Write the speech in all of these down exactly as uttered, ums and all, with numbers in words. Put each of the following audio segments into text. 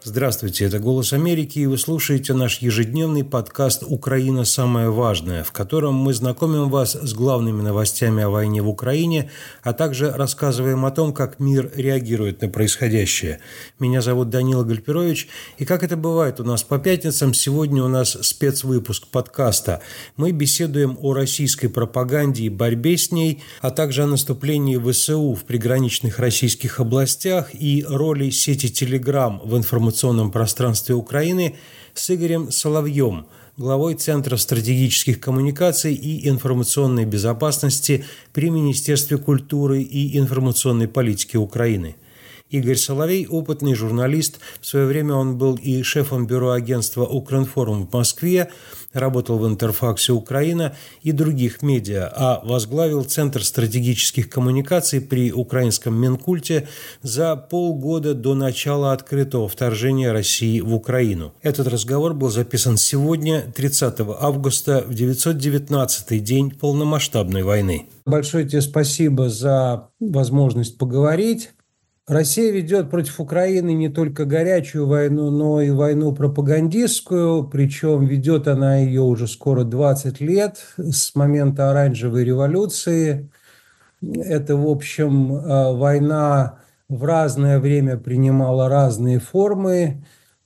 Здравствуйте, это «Голос Америки», и вы слушаете наш ежедневный подкаст «Украина. Самое важное», в котором мы знакомим вас с главными новостями о войне в Украине, а также рассказываем о том, как мир реагирует на происходящее. Меня зовут Данила Гальперович, и как это бывает у нас по пятницам, сегодня у нас спецвыпуск подкаста. Мы беседуем о российской пропаганде и борьбе с ней, а также о наступлении ВСУ в приграничных российских областях и роли сети Telegram в информационном В информационном пространстве Украины с Игорем Соловьем, главой Центра стратегических коммуникаций и информационной безопасности при Министерстве культуры и информационной политики Украины. Игорь Соловей – опытный журналист. В свое время он был и шефом бюро агентства «Укринформ» в Москве, работал в «Интерфаксе Украина» и других медиа, а возглавил Центр стратегических коммуникаций при украинском Минкульте за полгода до начала открытого вторжения России в Украину. Этот разговор был записан сегодня, тридцатого августа, в девятьсот девятнадцатый день полномасштабной войны. Большое тебе спасибо за возможность поговорить. Россия ведет против Украины не только горячую войну, но и войну пропагандистскую, причем ведет она ее уже скоро двадцать лет, с момента Оранжевой революции. Это, в общем, война в разное время принимала разные формы.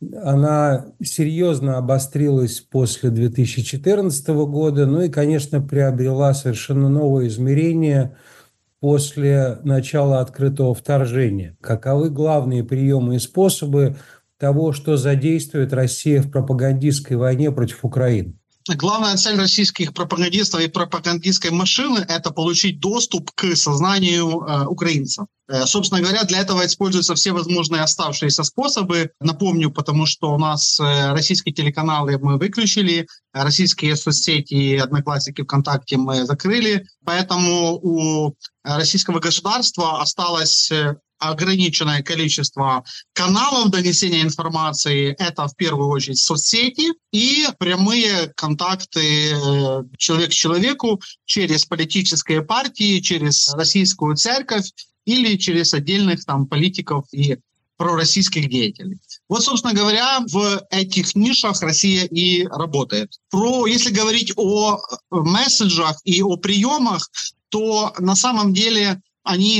Она серьезно обострилась после две тысячи четырнадцатого года, ну и, конечно, приобрела совершенно новое измерение после начала открытого вторжения. Каковы главные приемы и способы того, что задействует Россия в пропагандистской войне против Украины? Главная цель российских пропагандистов и пропагандистской машины – это получить доступ к сознанию э, украинцев. Э, собственно говоря, для этого используются все возможные оставшиеся способы. Напомню, потому что у нас э, российские телеканалы мы выключили, российские соцсети, Одноклассники, ВКонтакте мы закрыли. Поэтому у российского государства осталось э, ограниченное количество каналов донесения информации. Это в первую очередь соцсети и прямые контакты человек к человеку через политические партии, через российскую церковь или через отдельных там политиков и пророссийских деятелей. Вот, собственно говоря, в этих нишах Россия и работает. Про, если говорить о месседжах и о приемах, то на самом деле они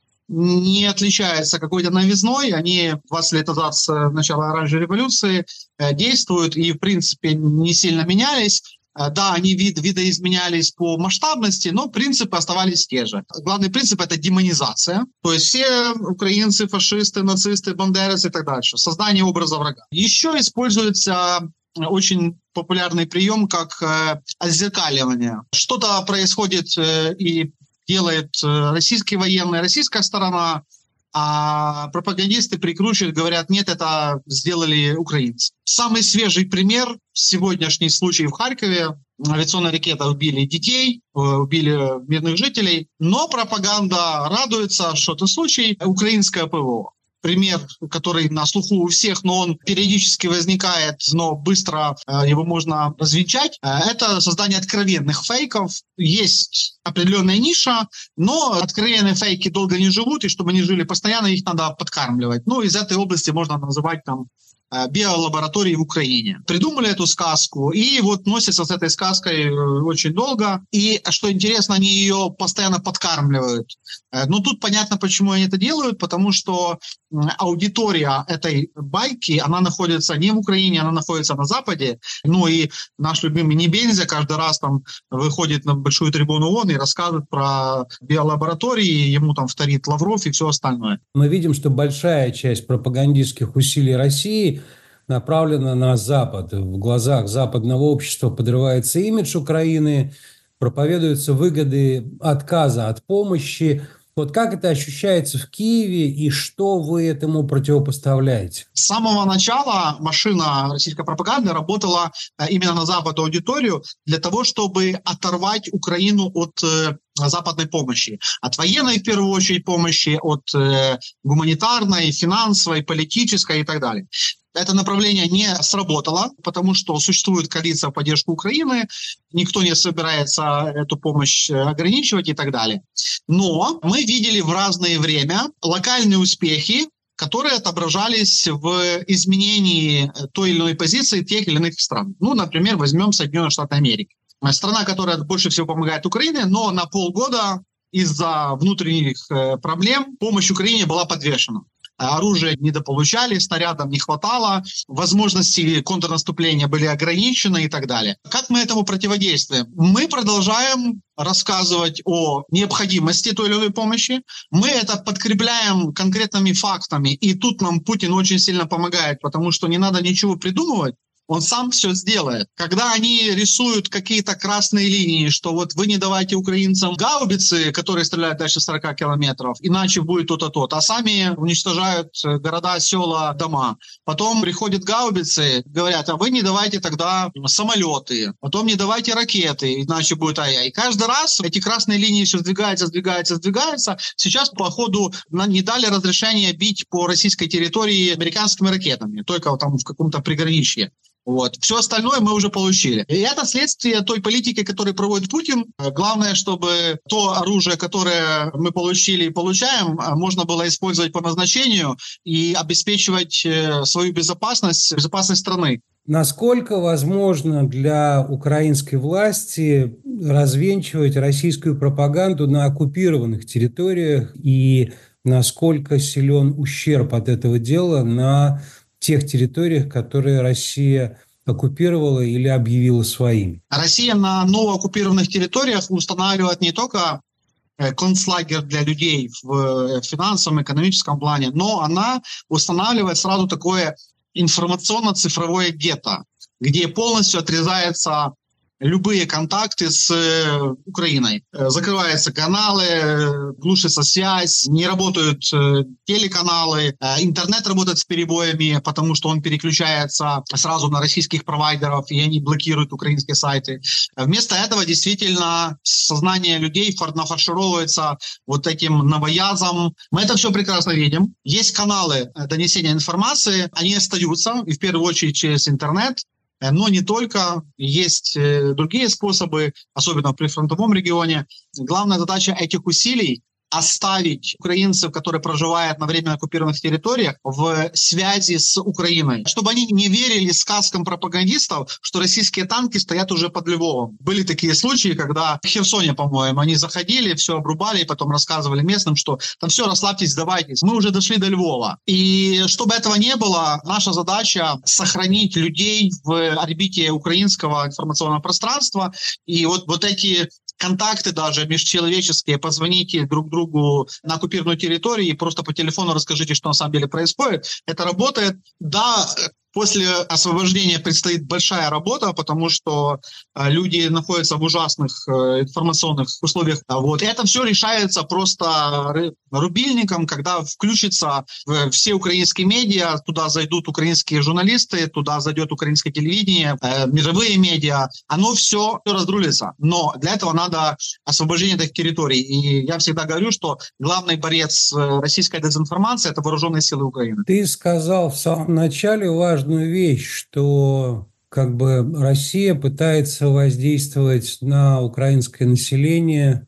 не отличаются какой-то новизной. Они двадцать лет назад с начала Оранжевой революции действуют и, в принципе, не сильно менялись. Да, они вид, видоизменялись по масштабности, но принципы оставались те же. Главный принцип – это демонизация. То есть все украинцы, фашисты, нацисты, бандеровцы и так дальше. Создание образа врага. Еще используется очень популярный прием, как отзеркаливание. Что-то происходит и делает российские военные, российская сторона, а пропагандисты прикручивают, говорят, нет, это сделали украинцы. Самый свежий пример – сегодняшний случай в Харькове. Авиационная ракета убили детей, убили мирных жителей, но пропаганда радуется, что это случай украинское ПВО. Пример, который на слуху у всех, но он периодически возникает, но быстро э, его можно развенчать. Э, это создание откровенных фейков. Есть определенная ниша, но откровенные фейки долго не живут, и чтобы они жили постоянно, их надо подкармливать. Ну, из этой области можно называть там биолаборатории в Украине. Придумали эту сказку, и вот носятся с этой сказкой очень долго. И, что интересно, они ее постоянно подкармливают. Но тут понятно, почему они это делают, потому что аудитория этой байки, она находится не в Украине, она находится на Западе. Ну и наш любимый Небензя каждый раз там выходит на большую трибуну ООН и рассказывает про биолаборатории, ему там вторит Лавров и все остальное. Мы видим, что большая часть пропагандистских усилий России направлена на Запад. В глазах западного общества подрывается имидж Украины, проповедуются выгоды отказа от помощи. Вот как это ощущается в Киеве и что вы этому противопоставляете? С самого начала машина российской пропаганды работала именно на западную аудиторию для того, чтобы оторвать Украину от западной помощи. От военной, в первую очередь, помощи, от гуманитарной, финансовой, политической и так далее. Это направление не сработало, потому что существует коалиция в поддержку Украины, никто не собирается эту помощь ограничивать и так далее. Но мы видели в разное время локальные успехи которые отображались в изменении той или иной позиции тех или иных стран. Ну, например, возьмем Соединенные Штаты Америки. Страна, которая больше всего помогает Украине, но на полгода из-за внутренних проблем помощь Украине была подвешена. Оружие недополучали, снарядов не хватало, возможности контрнаступления были ограничены и так далее. Как мы этому противодействуем? Мы продолжаем рассказывать о необходимости той или иной помощи. Мы это подкрепляем конкретными фактами, и тут нам Путин очень сильно помогает, потому что не надо ничего придумывать. Он сам все сделает. Когда они рисуют какие-то красные линии, что вот вы не давайте украинцам гаубицы, которые стреляют дальше сорок километров, иначе будет то-то, то-то, а сами уничтожают города, села, дома. Потом приходят гаубицы, говорят, а вы не давайте тогда самолеты, потом не давайте ракеты, иначе будет ай-яй. И каждый раз эти красные линии все сдвигаются, сдвигаются, сдвигаются. Сейчас, по ходу, не дали разрешения бить по российской территории американскими ракетами, только там в каком-то приграничье. Вот. Все остальное мы уже получили. И это следствие той политики, которую проводит Путин. Главное, чтобы то оружие, которое мы получили и получаем, можно было использовать по назначению и обеспечивать свою безопасность, безопасность страны. Насколько возможно для украинской власти развенчивать российскую пропаганду на оккупированных территориях и насколько силен ущерб от этого дела на тех территориях, которые Россия оккупировала или объявила своими? Россия на новооккупированных территориях устанавливает не только концлагерь для людей в финансовом, экономическом плане, но она устанавливает сразу такое информационно-цифровое гетто, где полностью отрезается любые контакты с Украиной. Закрываются каналы, глушится связь, не работают телеканалы, интернет работает с перебоями, потому что он переключается сразу на российских провайдеров, и они блокируют украинские сайты. Вместо этого действительно сознание людей нафаршировывается вот этим новоязом. Мы это все прекрасно видим. Есть каналы донесения информации, они остаются, и в первую очередь через интернет. Но не только, есть другие способы, особенно в прифронтовом регионе. Главная задача этих усилий — оставить украинцев, которые проживают на временно оккупированных территориях, в связи с Украиной. Чтобы они не верили сказкам пропагандистов, что российские танки стоят уже под Львовом. Были такие случаи, когда в Херсоне, по-моему, они заходили, все обрубали, и потом рассказывали местным, что там все, расслабьтесь, сдавайтесь. Мы уже дошли до Львова. И чтобы этого не было, наша задача — сохранить людей в орбите украинского информационного пространства. И вот, вот эти контакты даже межчеловеческие, позвоните друг другу на оккупированную территорию и просто по телефону расскажите, что на самом деле происходит. Это работает. Да, после освобождения предстоит большая работа, потому что люди находятся в ужасных информационных условиях. Вот. И это все решается просто рубильником, когда включится все украинские медиа, туда зайдут украинские журналисты, туда зайдет украинское телевидение, мировые медиа. Оно все разрулится. Но для этого надо освобождение этих территорий. И я всегда говорю, что главный борец российской дезинформации — это вооруженные силы Украины. Ты сказал в самом начале важную вещь, что как бы Россия пытается воздействовать на украинское население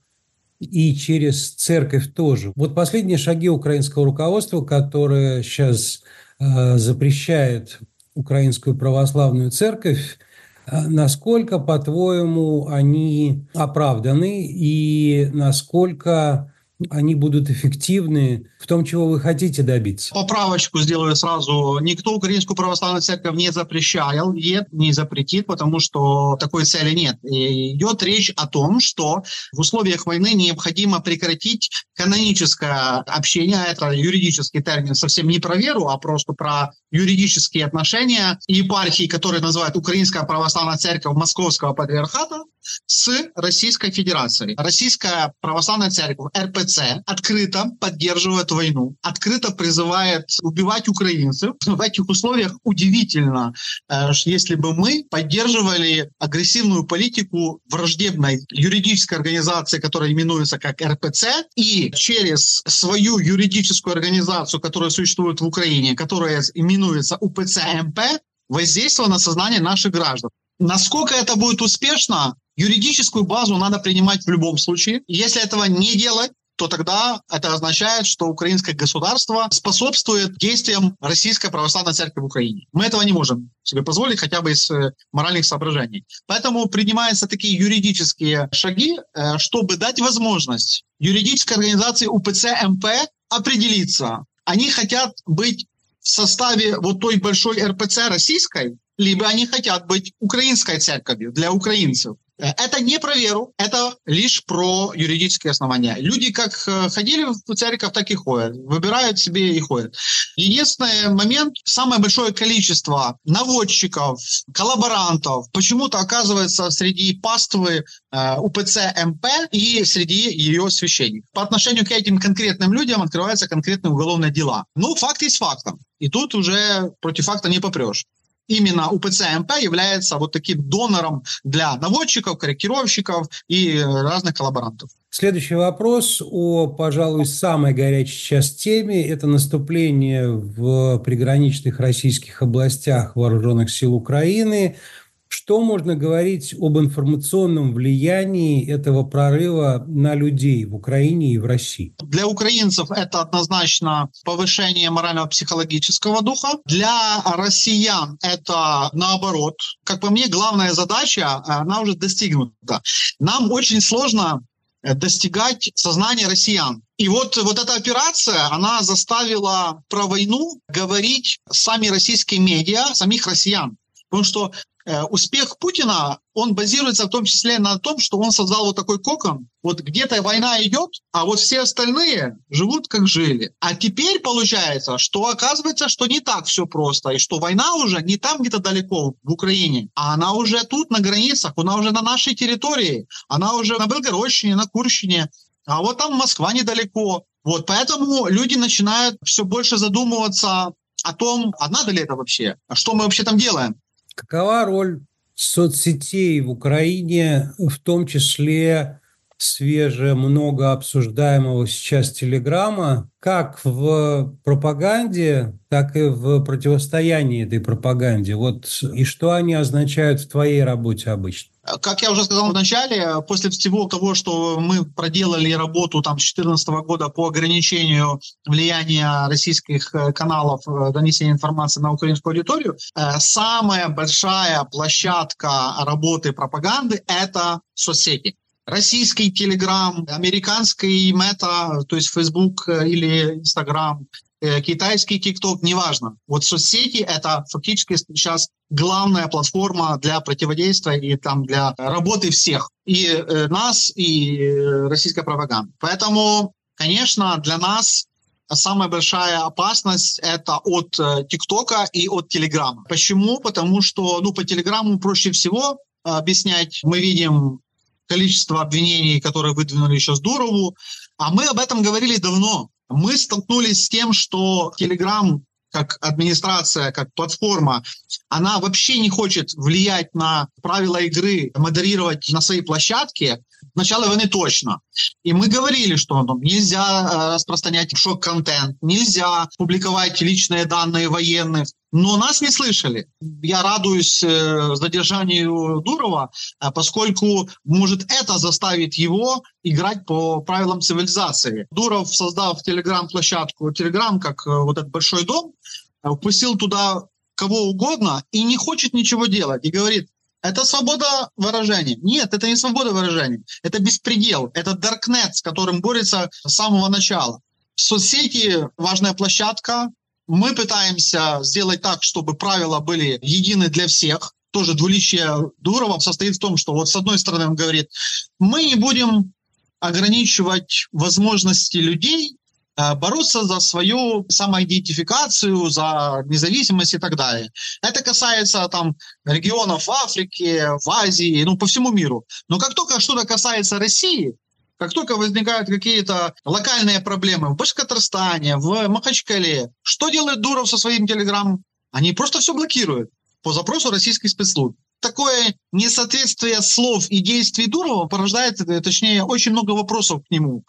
и через церковь тоже. Вот последние шаги украинского руководства, которое сейчас э, запрещает украинскую православную церковь, э, насколько, по-твоему, они оправданы и насколько они будут эффективны в том, чего вы хотите добиться? Поправочку сделаю сразу. Никто Украинскую православную церковь не запрещал, не запретит, потому что такой цели нет. И идет речь о том, что в условиях войны необходимо прекратить каноническое общение. Это юридический термин, совсем не про веру, а просто про юридические отношения епархии, которые называют Украинская православная церковь Московского патриархата, с Российской Федерацией. Российская православная церковь, эр пэ цэ, открыто поддерживает войну, открыто призывает убивать украинцев. В этих условиях удивительно, если бы мы поддерживали агрессивную политику враждебной юридической организации, которая именуется как эр пэ цэ, и через свою юридическую организацию, которая существует в Украине, которая именуется у пэ цэ эм пэ, воздействовала на сознание наших граждан. Насколько это будет успешно, юридическую базу надо принимать в любом случае. Если этого не делать, то тогда это означает, что украинское государство способствует действиям Российской Православной Церкви в Украине. Мы этого не можем себе позволить хотя бы из моральных соображений. Поэтому принимаются такие юридические шаги, чтобы дать возможность юридической организации УПЦ-МП определиться. Они хотят быть в составе вот той большой эр пэ цэ российской, либо они хотят быть украинской церковью для украинцев. Это не про веру, это лишь про юридические основания. Люди как ходили в церковь, так и ходят. Выбирают себе и ходят. Единственный момент, самое большое количество наводчиков, коллаборантов почему-то оказывается среди паствы УПЦ-МП и среди ее священников. По отношению к этим конкретным людям открываются конкретные уголовные дела. Ну, факт есть фактом. И тут уже против факта не попрешь. Именно УПЦ-МП является вот таким донором для наводчиков, корректировщиков и разных коллаборантов. Следующий вопрос о, пожалуй, самой горячей сейчас теме. Это наступление в приграничных российских областях Вооруженных сил Украины. Что можно говорить об информационном влиянии этого прорыва на людей в Украине и в России? Для украинцев это однозначно повышение морально-психологического духа. Для россиян это наоборот. Как по мне, главная задача, она уже достигнута. Нам очень сложно достигать сознания россиян. И вот, вот эта операция, она заставила про войну говорить сами российские медиа, самих россиян. Потому что э, успех Путина, он базируется в том числе на том, что он создал вот такой кокон. Вот где-то война идет, а вот все остальные живут как жили. А теперь получается, что оказывается, что не так все просто. И что война уже не там где-то далеко в Украине, а она уже тут на границах, она уже на нашей территории, она уже на Белгородщине, на Курщине. А вот там Москва недалеко. Вот поэтому люди начинают все больше задумываться о том, а надо ли это вообще, а что мы вообще там делаем. Какова роль соцсетей в Украине, в том числе свеже, много обсуждаемого сейчас Телеграма, как в пропаганде, так и в противостоянии этой пропаганде? Вот, и что они означают в твоей работе обычно? Как я уже сказал в начале, после всего того, что мы проделали работу там, с две тысячи четырнадцатого года по ограничению влияния российских каналов донесения информации на украинскую аудиторию, самая большая площадка работы пропаганды – это соцсети. Российский Телеграм, американский Мета, то есть Facebook или Instagram, китайский ТикТок, неважно. Вот соцсети – это фактически сейчас главная платформа для противодействия и там для работы всех. И э, нас, и э, российской пропаганды. Поэтому, конечно, для нас самая большая опасность – это от э, ТикТока и от Телеграма. Почему? Потому что ну, по Телеграму проще всего объяснять. Мы видим количество обвинений, которые выдвинули еще с Дурову. А мы об этом говорили давно. Мы столкнулись с тем, что Telegram, как администрация, как платформа, она вообще не хочет влиять на правила игры, модерировать на своей площадке. В начале войны точно. И мы говорили, что ну, нельзя распространять шок-контент, нельзя публиковать личные данные военных. Но нас не слышали. Я радуюсь э, задержанию Дурова, э, поскольку, может, это заставит его играть по правилам цивилизации. Дуров, создав телеграм-площадку, телеграм, как э, вот этот большой дом, э, впустил туда кого угодно и не хочет ничего делать. И говорит, это свобода выражения. Нет, это не свобода выражения. Это беспредел. Это даркнет, с которым борется с самого начала. Соцсети – важная площадка. Мы пытаемся сделать так, чтобы правила были едины для всех. Тоже двуличие Дурова состоит в том, что вот с одной стороны он говорит, мы не будем ограничивать возможности людей бороться за свою самоидентификацию, за независимость и так далее. Это касается там регионов в Африке, в Азии, ну по всему миру. Но как только что-то касается России, как только возникают какие-то локальные проблемы в Башкортостане, в Махачкале, что делает Дуров со своим телеграммом? Они просто все блокируют по запросу российских спецслужб. Такое несоответствие слов и действий Дурова порождает, точнее, очень много вопросов к нему,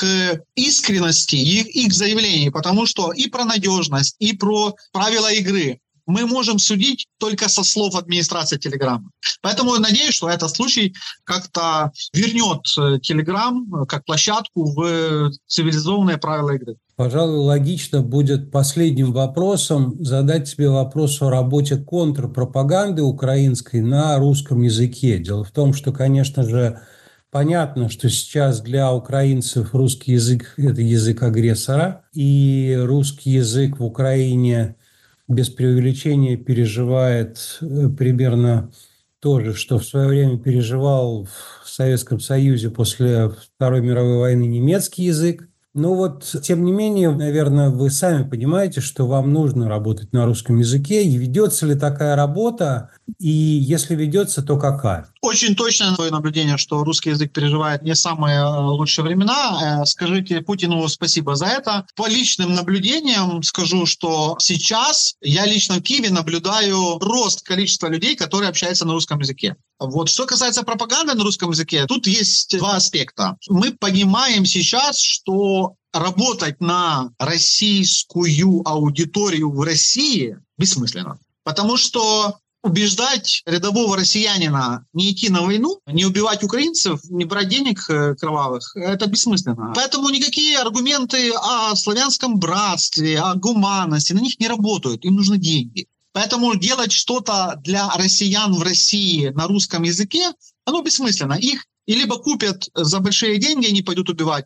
к искренности их, их заявлений, потому что и про надежность, и про правила игры мы можем судить только со слов администрации Телеграма. Поэтому я надеюсь, что этот случай как-то вернет Телеграм как площадку в цивилизованные правила игры. Пожалуй, логично будет последним вопросом задать тебе вопрос о работе контрпропаганды украинской на русском языке. Дело в том, что, конечно же, понятно, что сейчас для украинцев русский язык – это язык агрессора, и русский язык в Украине без преувеличения переживает примерно то же, что в свое время переживал в Советском Союзе после Второй мировой войны немецкий язык. Но вот, тем не менее, наверное, вы сами понимаете, что вам нужно работать на русском языке. И ведется ли такая работа? И если ведется, то какая? Очень точное твое наблюдение, что русский язык переживает не самые лучшие времена. Скажите Путину спасибо за это. По личным наблюдениям скажу, что сейчас я лично в Киеве наблюдаю рост количества людей, которые общаются на русском языке. Вот. Что касается пропаганды на русском языке, тут есть два аспекта. Мы понимаем сейчас, что работать на российскую аудиторию в России бессмысленно. Потому что убеждать рядового россиянина не идти на войну, не убивать украинцев, не брать денег кровавых, это бессмысленно. Поэтому никакие аргументы о славянском братстве, о гуманности, на них не работают, им нужны деньги. Поэтому делать что-то для россиян в России на русском языке, оно бессмысленно. Их и либо купят за большие деньги, они пойдут убивать,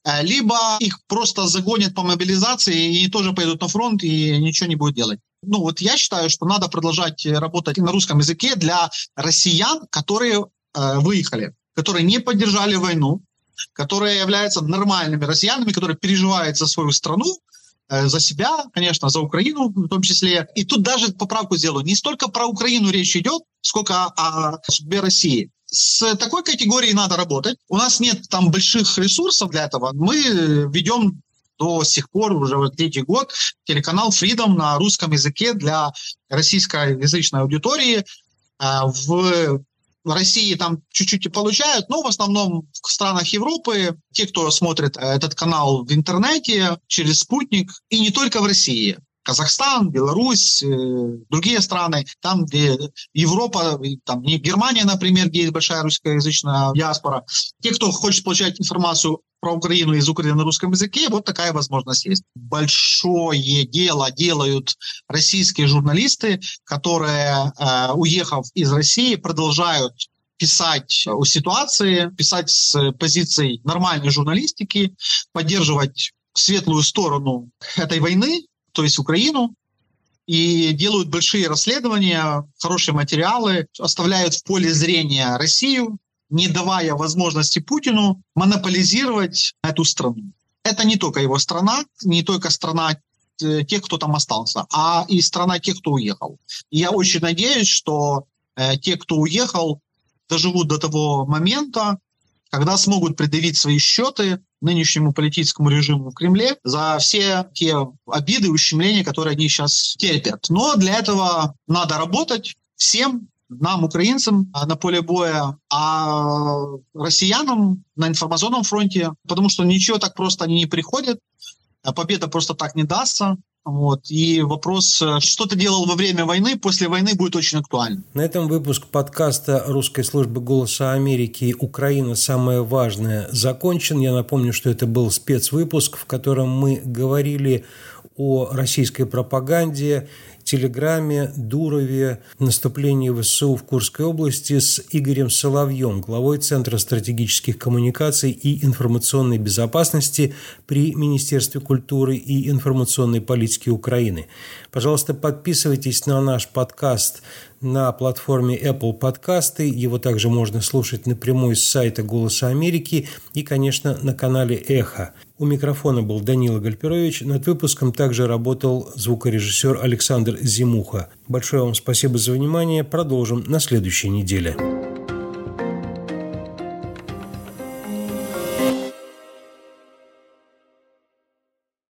либо их просто загонят по мобилизации, и они тоже пойдут на фронт, и ничего не будут делать. Ну вот я считаю, что надо продолжать работать на русском языке для россиян, которые э, выехали, которые не поддержали войну, которые являются нормальными россиянами, которые переживают за свою страну, э, за себя, конечно, за Украину в том числе. И тут даже поправку сделаю. Не столько про Украину речь идет, сколько о судьбе России. С такой категорией надо работать. У нас нет там больших ресурсов для этого. Мы ведем до сих пор, уже вот третий год, телеканал Freedom на русском языке для российскоязычной аудитории. В России там чуть-чуть и получают, но в основном в странах Европы, те, кто смотрит этот канал в интернете, через спутник, и не только в России. Казахстан, Беларусь, другие страны, там, где Европа, там, не Германия, например, где есть большая русскоязычная диаспора. Те, кто хочет получать информацию про Украину из Украины на русском языке, вот такая возможность есть. Большое дело делают российские журналисты, которые, э, уехав из России, продолжают писать о ситуации, писать с позиций нормальной журналистики, поддерживать светлую сторону этой войны, то есть Украину, и делают большие расследования, хорошие материалы, оставляют в поле зрения Россию, не давая возможности Путину монополизировать эту страну. Это не только его страна, не только страна тех, кто там остался, а и страна тех, кто уехал. И я очень надеюсь, что э, те, кто уехал, доживут до того момента, когда смогут предъявить свои счеты нынешнему политическому режиму в Кремле за все те обиды и ущемления, которые они сейчас терпят. Но для этого надо работать всем, нам, украинцам, на поле боя, а россиянам на информационном фронте, потому что ничего так просто они не приходят, победа просто так не дастся. Вот. И вопрос, что ты делал во время войны, после войны, будет очень актуальным. На этом выпуск подкаста русской службы «Голоса Америки» «Украина. Самое важное» закончен. Я напомню, что это был спецвыпуск, в котором мы говорили о российской пропаганде, Телеграме, Дурове, наступлении ВСУ в Курской области с Игорем Соловьем, главой Центра стратегических коммуникаций и информационной безопасности при Министерстве культуры и информационной политики Украины. Пожалуйста, подписывайтесь на наш подкаст на платформе Apple Подкасты. Его также можно слушать напрямую с сайта «Голоса Америки» и, конечно, на канале «Эхо». У микрофона был Данила Гальперович. Над выпуском также работал звукорежиссер Александр Зимуха. Большое вам спасибо за внимание. Продолжим на следующей неделе.